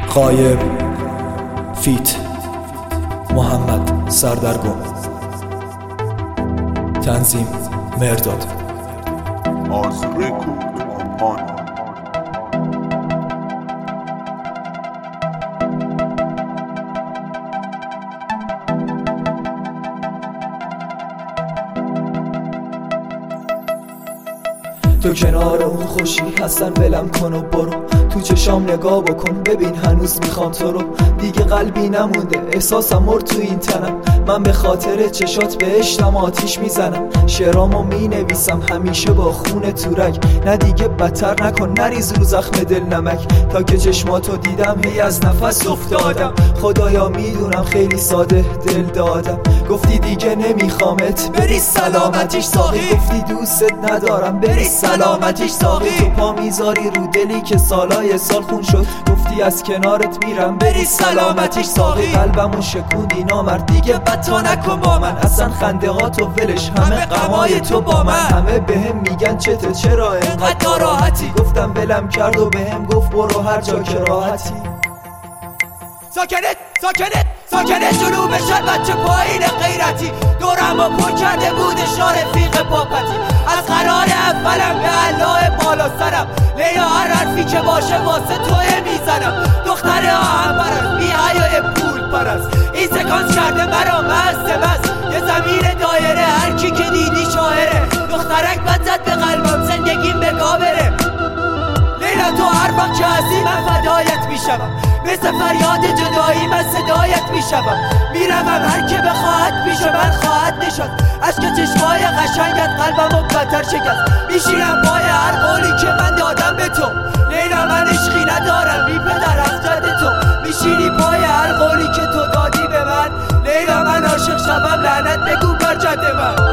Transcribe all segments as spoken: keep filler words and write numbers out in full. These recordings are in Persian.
غایب فیت محمد سردرگم، تنظیم مرداد. از رکورد کمپانی. تو کنار اون خوشی هستن ولم کن و برو تو چشام نگاه بکن ببین هنوز میخوام تو رو. دیگه قلبی نمونده احساسم مرد تو این تنم، من به خاطر چشات به عشقم آتیش میزنم. شعرامو مینویسم همیشه با خون تو رگ، نه دیگه بدتر نکن نریز رو زخم دل نمک. تا که چشماتو دیدم هی از نفس افتادم، خدایا میدونم خیلی ساده دل دادم. گفتی دیگه نمیخوامت بری سلامتیش ساقی، گفتی دوست ندارم بری سلامتیش ساقی. تو پا میذاری رو دلی که سالای سال خون شد، گفتی از کنارت میرم بری سلامتیش ساقی. قلبمو شکوندی نامرد دیگه بتا نکن با من، اصلا خندقات و ولش همه غمای تو با من. همه بهم میگن چته چرا اینقدر ناراحتی، گفتم ولم کرد و بهم گفت برو هر جا که راحتی. ساکنت ساکنت ساکنت جنوب شهر بچه پایین غیرتی، دورم و پر کرده بود اشار رفیق پاپتی. از قرار اولم به الله بالا سرم، لیلا هر حرفی که باشه واسه توه میزنم. دختر آهم پرست بی حیای پول پرست، این سکانس کرده مرا مست مست. یه زمین دایره هر کی که دیدی شاعره، دخترک بد زد به قلبم زندگیم به گا بره. لیلا تو هر وقت که هستی من فدایت میشم، مثل فریاد جدایی من صدایت میشم. میروم هر که بخواهد پیش من خواهد نشد، عشق چشمای قشنگت قلبمو بدتر شکست. میشینم پای هر قولی که من دادم به تو، لیلا من عشقی ندارم بی پدر از جد تو. میشینی پای هر قولی که تو دادی به من، لیلا من عاشق شدم لعنت بگو بر جد من.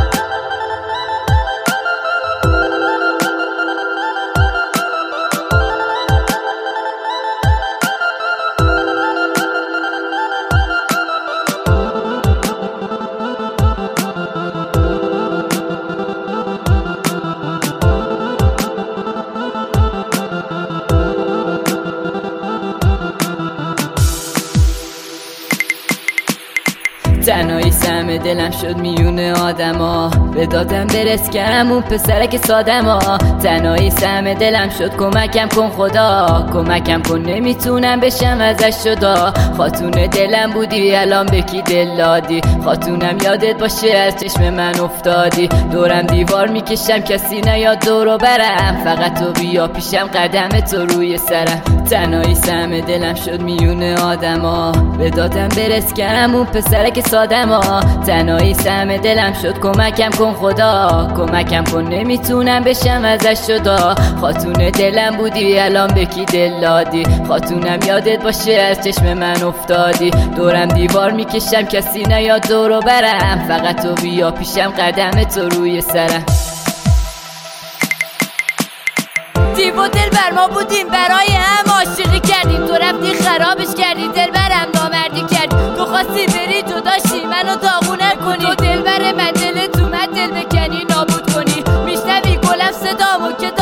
تنهایی سهم دلم شد میونه آدما، به دادم برس کم اون پسرک سادما. تنهایی سهم دلم شد کمکم کن خدا، کمکم کن نمیتونم بشم ازش جدا. خاتون دلم بودی الان به کی دل دادی، خاتونم یادت باشه از چشم من افتادی. دورم دیوار میکشم کسی نیاد دورو برم، فقط تو بیا پیشم قدم تو روی سرم. تنهایی سهم دلم شد میونه آدما، به دادم برس کم اون پسرک سادما. تنهایی سهم دلم شد کمکم کن خدا، کمکم کن نمیتونم بشم ازش جدا. خاتون دلم بودی الان به کی دل دادی، خاتونم یادت باشه از چشم من افتادی. دورم دیوار میکشم کسی نیاد دورو برم، فقط تو بیا پیشم قدم تو روی سرم. دیو و دل بر ما بودیم برای هم عاشقی کردیم، تو رفتی خرابش کردی دل برم نامردی کردی. تو خواستی بری جداشی منو داغونه کنی، تو دل بر من دل تو من دل بکنی نابود کنی. میشنوی گلم صدامو که